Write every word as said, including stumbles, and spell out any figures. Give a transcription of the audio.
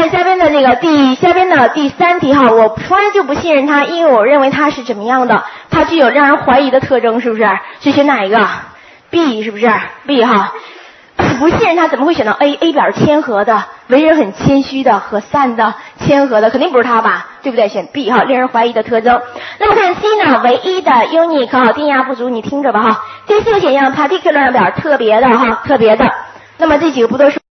看下边的这个第下边的第三题哈，我从来就不信任他，因为我认为他是怎么样的，他具有让人怀疑的特征，是不是？是选哪一个 ？B 是不是 ？B 哈。不信任他怎么会选到 A？A 表谦和的，为人很谦虚的，和善的，谦和的，肯定不是他吧？对不对？选 B 哈，令人怀疑的特征。那么看 C 呢？唯一的 unique 哈，定义不足，你听着吧哈。第四个选项 particular 表特别的哈，特别的。那么这几个不都是